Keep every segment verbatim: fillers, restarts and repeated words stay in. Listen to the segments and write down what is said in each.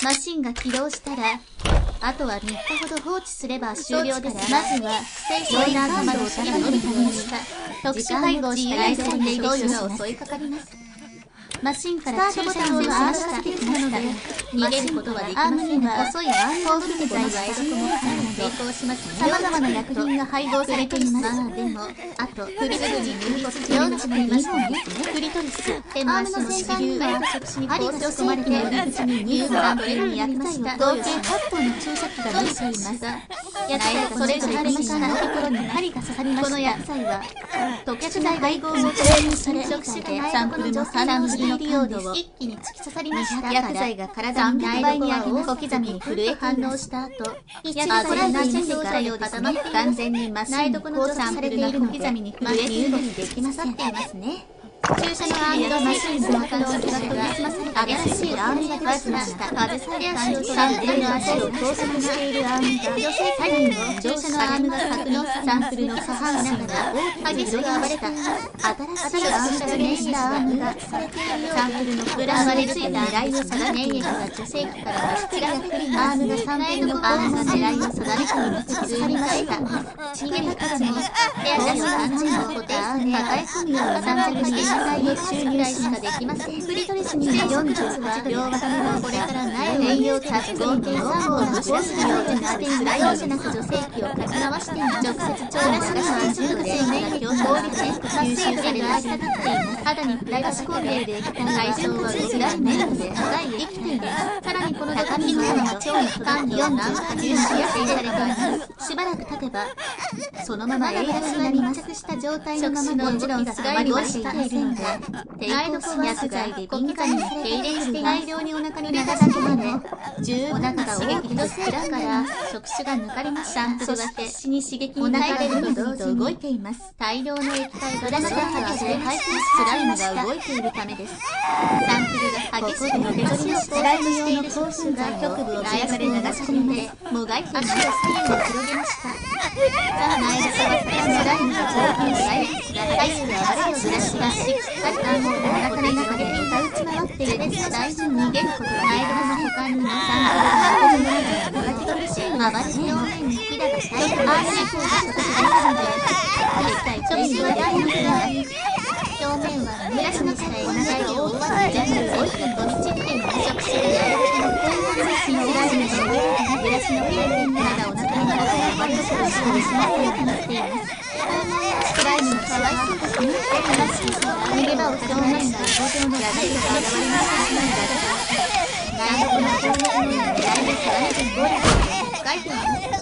マシンが起動したら、あとはみっかほど放置すれば終了です。まずは、ステーションナーカードをし乗り込みました。特殊配合したライトに投与が襲いかかります。マシンから駐車場を回してきました。逃げることはできませんが、細いアーム豊富剤は江戸も成功しますね。様々な薬品が配合されています。まあでも、あと、クリトリスに入骨用になりましたね。クリトリス、手の足の支流は、針が仕込まれている口に乳がトレーに薬剤を合計はち本の注射器が出ています。薬剤はそれぞれマシンのところに針が刺さりました。この薬剤は、特殊な配合を投入され、触手でサンプルの反応する利用度を一気に突き刺さりました。薬剤が体に内倍に上げます。小刻みに震え反応した後、薬剤が心臓作用で固まって完全にマシンに交差されているので、小刻みに震え身動きできません。いますね。注射のアームがマシンの活動が研ぎ澄まされ新しいアームが出てきました。風さえ足を取られている足を拘束しているアームが、女性左右の注射のアームが格納サンプルの左半身が大きく広がれた。新しいアームが連したアームが、サンプルのプラスでついた狙いを定め、粘液が女性器から出し切りが来るアームがサンプルのアームが狙いを定め込み突き刺さりました。逃げる数も、手足をさんじゅうの固定アーム抱え込むような三着に野菜を注入しかできません。クリトリスにはよんじゅうはちど両脇のこれから苗を栄養たっぷり合計さんぼんのブラシのようになっている容赦なく女性器をかき回して直接調理するはじゅうくせいが強効率よく吸収される足立っています。肌に触れが仕込んでいる液体海藻は薄いメラルで長い生きています。さらにこの高みのような腸に管理を何か吸収されています。しばらく経てば、そのままエイラスに密着した状態のままもちろんすがいにしているので、抵抗し薬剤で敏感に手入れして大量にお腹に流し込まれ、十分な刺激と力から触手が抜かれました。サンプルは必死に刺激に耐えると同時に動いています。大量の液体が出しが激しく排出スライムが動いているためです。サンプルが激しくのけ取りをスライム用の抗菌剤局部を内野で流し込んで、もがいて足を左右に広げました。さあ、内野触ったスライムが上品し、左右で暴れるブラシがしっかりとお腹の中で打ち回っている大事に逃げることはないの他にもサンプルが動き取るし、暴れて表面にヒダが大量にアーシーコードした時があるので、一切直進はないのでは表面はブラシの下へお腹を覆われて全部置いて飛び散っている直進であるので、新スライムのブラシの回転がまだお腹の中で割と少ししてしまってよくなっています。スライムのかわいそうですね。逃げ場を表面が五条のライトが現れましたしないが、外国の攻撃の狙いを定めてゴリラを深いています。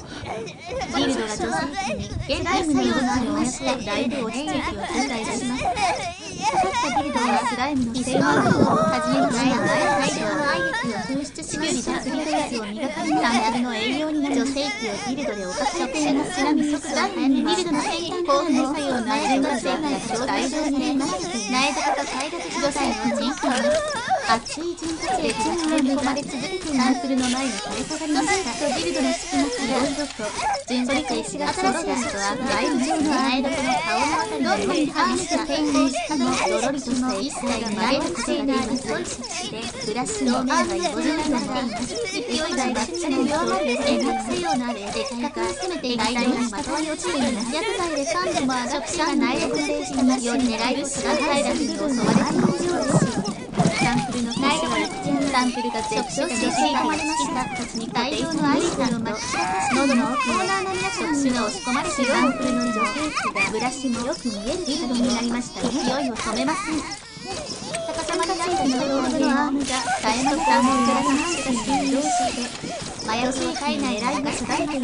ギルドが女性器に現代のようなをしてだいぶ落ち着きを分解します。かかったギルドはスライムの性能を始めました。大量の愛液を噴出しました。クリトリスを磨かれたサンプルの栄養になる女性器をギルドでおかしくします。ちなみに速度はギルドの先端後変作用の愛が性が大量に出ます。苗坂と快楽ごさいの人気です。熱い潤滑液が詰め込まれ続けてサンプルの前に垂れ下がりました。ギルドの隙間からどんどんと純粋な石が転がるとはライブ上の苗床の顔のあたりにどんどん反射抵抗したのドロリとした一切が曲げる癖があり細い触手でブラシの面が横状になっています。勢いがバッチリ弱まる遠隔作用のある的確に攻めて大量にまとわり落ちています。薬剤でさんども上がってが苗床でしたがより狙いるスライダーに襲われているようです。サンプルの最初はサンプルが絶頂して吸い込まれました。土に大量のアイスをまき散らし喉の奥に触手が押し込まれてサンプルの女性器がブラシもよく見えるギルドになりました。勢いを止めません。逆さまになったのロードのアームが絶え間サンプルからの足が振動して麻薬の体内狙いが定めています。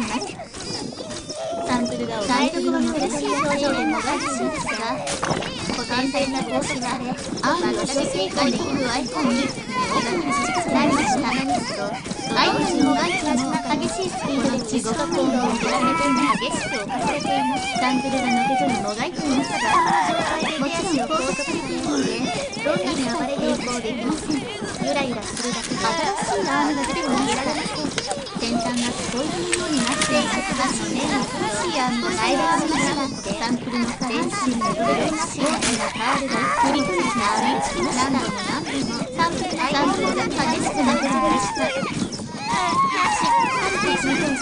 サンプルが台所の苦しい表情でもがいていますが、固定された帽子があれ、アームの女性器をできるアイコンに大きく縮くなりました。何すとアイコンにもがいても激しいスピードで地獄行動を比べて激しく侵されています。サンプルがのけぞりもがいていますが、もちろん高速的にのでどんなに暴れ抵抗できません。ゆらゆらするだけで新しいアームが出ても逃げられません。先端がスポイトのようになっていますが、新しいアームが内側に従ってサンプルの全身にいろいろなシーンがタオルがクリトリスが編みつきました。何度も何度もサンプルが激しくなってきました。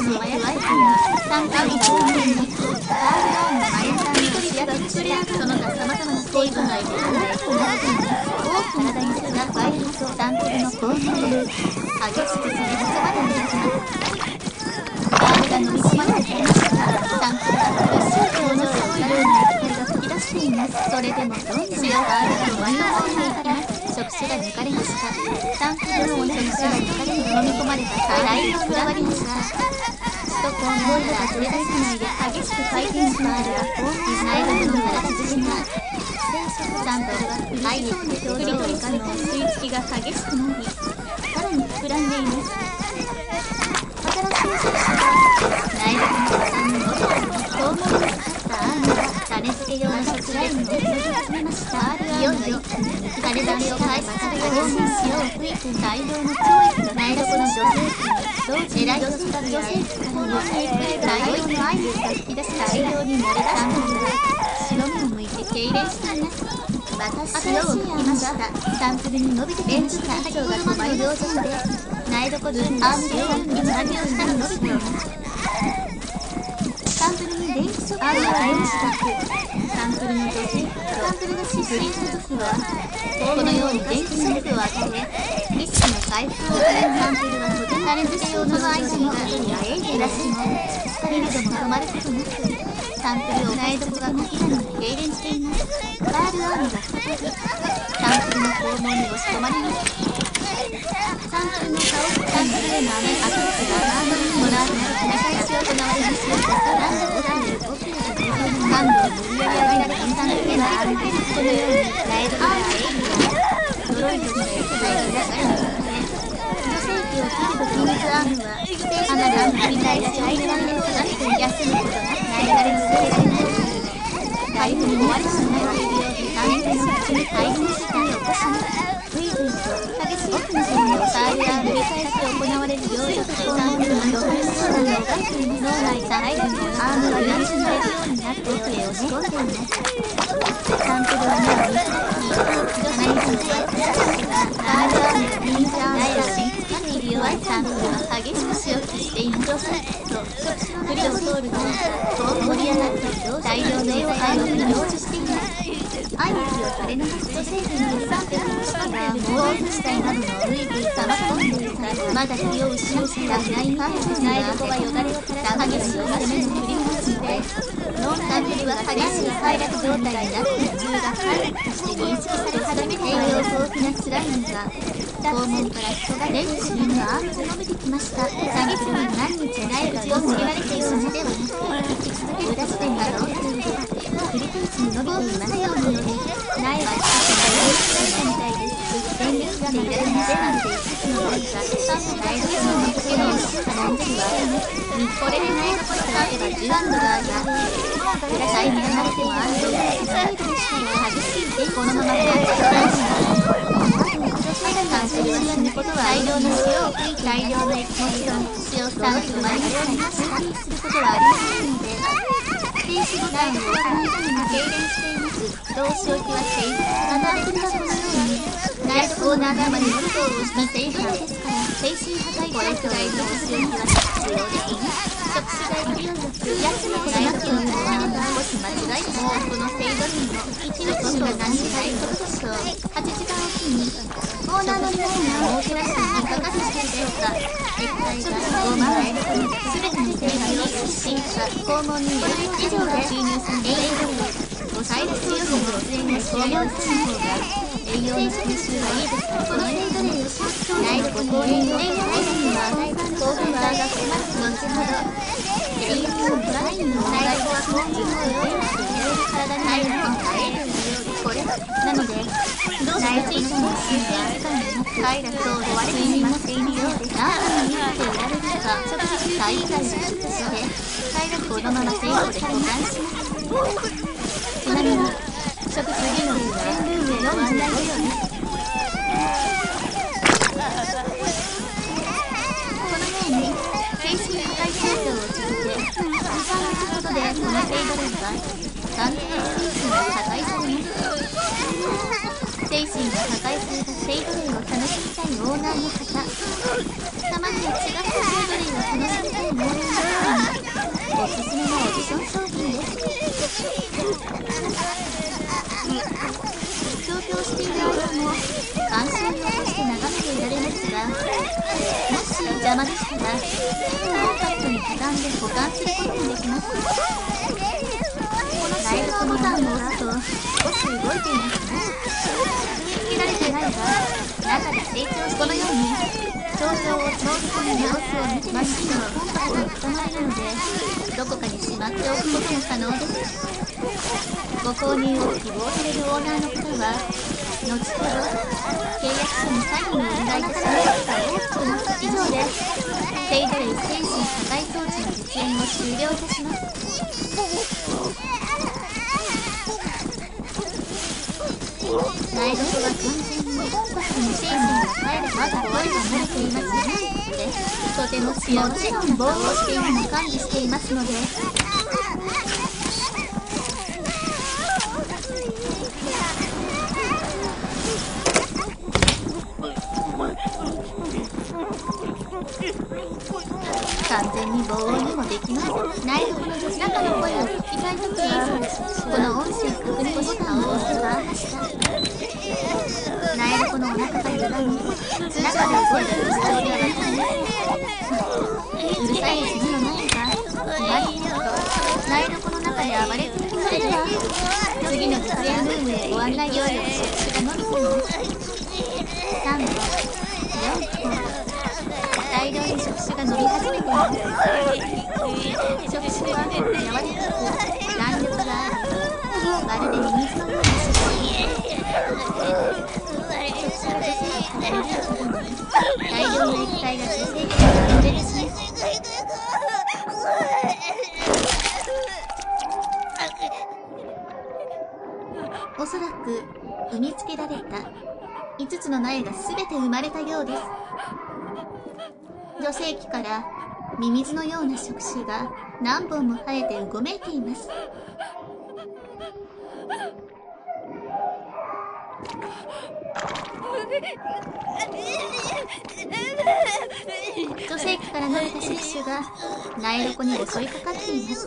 スを加えて参加に当然にバールオンの前段に取りやすくしたその他様々な成分がいるので多くの体にすがファイルとサンプルの構成で激しく攻め込まれていきます。バールが飲み込まれていましたサンプルは苦しい表情をさらに光が吹き出しています。それでもどんどん白バールが割り込まれていきます。触手が抜かれました。サンプルの触手が抜かれて飲み込まれた大量が割りました。首都高のボールが溢れ出さないで激しく回転しバールが攻撃されるのから続きます。サンプルは愛そうな表情をからの吸い付きが激しくなりさらに膨らんでいます。新しい触手が内陸のさんのボトルの肛門にかかったアームが種付け用の食材に注ぎ始めました。いよいよ種出しを開始された方面潮を吹いて大量の潮液が内陸の女性器に同時に女性器から女性器へ大量のアイスが吹き出し大量に漏れ出したのが白目を向いて痙攣しています。私潮を吹きました。サンプルに伸びてきました。先ほどまでの両陣で苗床分アーム潮が水浴びを下に伸びています。サンプルに電気ショックを与えました。サンプルの女性サンプルが失神した時はこのように電気ショックを与え意識の回復を与えるサンプルはとても種付け用のアイテムが減らしても光なども止まることなくサンプルを苗床が小刻みに痙攣しています。バールアームが再びサンプルの肛門に押し込まれます。サンプルの顔サンプルへのアメアクセスがこの後も繰り返し行われます。なんだかんだ動きができる感度を無理やり上げられたサンプルがあるこのように苗床がエイリアン呪いとした液体が流れるため女性器を切るときにアームはアナルを繰り返しアイランで下がって休むことなく流れ続けられます。回復に終わりしないというようにサンプルの口に回復事態を起こします。グイグイと激しい奥の線をサイラー繰り返し行われるようにサンプルの動物相談を描いています。脳内サイラーのアームが乱心されるようになって奥へ押し込んでいます。サンプルは目を見開き女性についてバールアームがミニチュアダイヤを見つけている弱いサンプルは激しく潮吹きしています。と振りを通ると盛り上がって大量の液体を入手しています。愛の気を垂れ流す女性器にサンプルの下が猛烈地帯などのグイグイ溜ま込んでいるまだ気を失ったないパーツが苗床がよだれを垂らす激しい攻めの振り回しでノンサンプルは激しい快楽状態になって自由が快楽として認識され始めて栄養豊富なスライムが肛門から人が出るシーンのアームが伸びてきました。サンプルに何日苗口を告げられているのではなく引き続き裏視点がローテール繰り返しに伸びていますようにより苗は一つが大きくなったみたいです。電力が流れるのでなくて一つの何かサンプ苗床の見つけの押しからんではこれで苗床に立てばじゅうアンドが上がる最に離れてもアンドがスタイルでしたが激しいでこのままでサンプルは死ぬことは大量の塩を吹いて大量の液体を塩サンプルは一切発生することはありませんので停止ボタンを押さないために痙攣しています。同士置きはしているサンプルがこのように苗床の頭にモルトを押した製品ですから精神破壊これくらいの同士置きは必要できます。触手が勢いよく休むことなくを行うのは少し間違いでした。この制度にもいちにちが何時間ことでしょう。はちじかんおきにオーナーの皆さんを設け出すにいかがでしたでしょうか。液体がごまんえんすべての製品を出身した肛門に以上で注入されているサイラスよりも出演が少量する方が栄養の吸収がいいですからこの制度で内陸公園用のサイラには抗がん剤が含まれて後ほど栄養を取らないの内陸は抗菌を予定していろいろ体に入るのを変えるこれなので内陸の修正時間にサイラスを睡眠のしているようで何度に見せていられるか最以外の手術してサイラスをこのまま成功で保管します。ちなみに食事技能はよんじゅうごよんです。このように精神破壊成長を続けに、さんにちほどでこのセイドレンは完全に精神が破壊されます。精神が破壊されたセイドレンを楽しみたいオーナーの方たまには違ったセイドレンを楽しみたいオーナーの方もし邪魔でしたらコンパクトに畳んで保管することもできます。この収納ボタンを押すと少し動いていますね。つけられてないが中で成長し、このように頂上を長期的に様子を見てマシンはコンパクトに固まるのでどこかにしまっておくことも可能です。ご購入を希望されるオーナーの方は後ほど契約書にサインをお願いいたします。以上でセイドレイ精神破壊装置の実演を終了いたします。苗床は完全にコンパクトに精神が帰るまだ声が漏れていますね。でとてももちろん防護しているの管理していますので完全に防音にもできます。苗床の女子中の声を聞きたいときはこの音声確認ボタンを押せば苗床のお腹が歪み中で声が非常に上がります。うるさい次の苗が何と苗床の中で暴れ続け。それでは次の実演ルームへご案内をよろしく伸びています。さんぼんよんぼん大量に触手が伸び始めています。触手は柔らかく弾力がありまるでミミズのような触手。触手が女性にかかれるほどに大量の液体が女性器に分裂します。おそらく産みつけられたいつつの苗が全て生まれたようです。女性器からミミズのような触手が何本も生えてうごめいています。女性器から伸びた触手が苗床に襲いかかっています。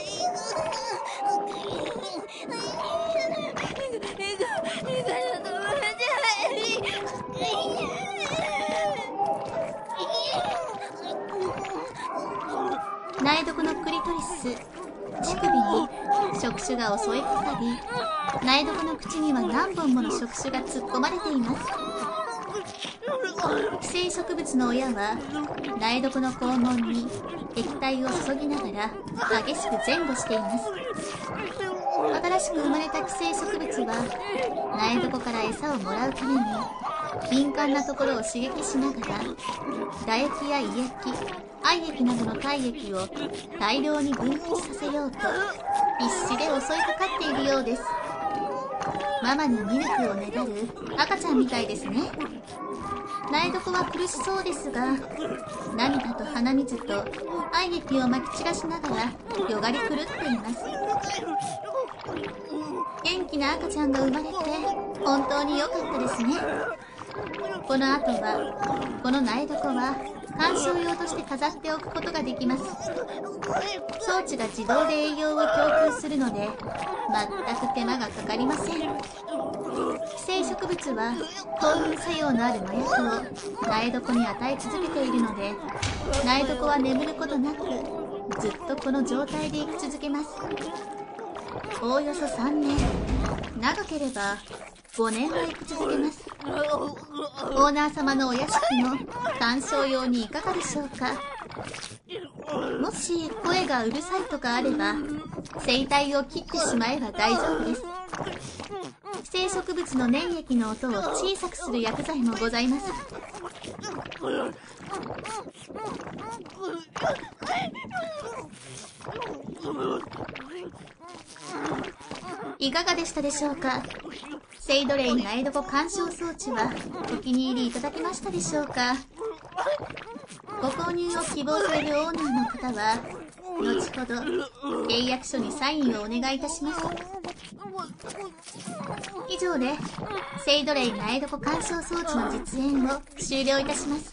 苗床のクリトリス、乳首に触手が襲いかかり、苗床の口には何本もの触手が突っ込まれています。寄生植物の親は苗床の肛門に液体を注ぎながら激しく前後しています。新しく生まれた寄生植物は苗床から餌をもらうために敏感なところを刺激しながら唾液や胃液、愛液などの体液を大量に分泌させようと必死で襲いかかっているようです。ママにミルクをねだる赤ちゃんみたいですね。苗床は苦しそうですが涙と鼻水と愛液をまき散らしながらよがり狂っています。元気な赤ちゃんが生まれて本当に良かったですね。この後はこの苗床は観賞用として飾っておくことができます。装置が自動で栄養を供給するので全く手間がかかりません。寄生植物は興奮作用のある麻薬を苗床に与え続けているので苗床は眠ることなくずっとこの状態で生き続けます。おおよそさんねん、長ければごねんは生き続けます。オーナー様のお屋敷の観賞用にいかがでしょうか。もし声がうるさいとかあれば声帯を切ってしまえば大丈夫です。寄生植物の粘液の音を小さくする薬剤もございます。いかがでしたでしょうか。セイドレイ苗床観賞装置はお気に入りいただけましたでしょうか。ご購入を希望されるオーナーの方は後ほど契約書にサインをお願いいたします。以上でセイドレイ苗床観賞装置の実演を終了いたします。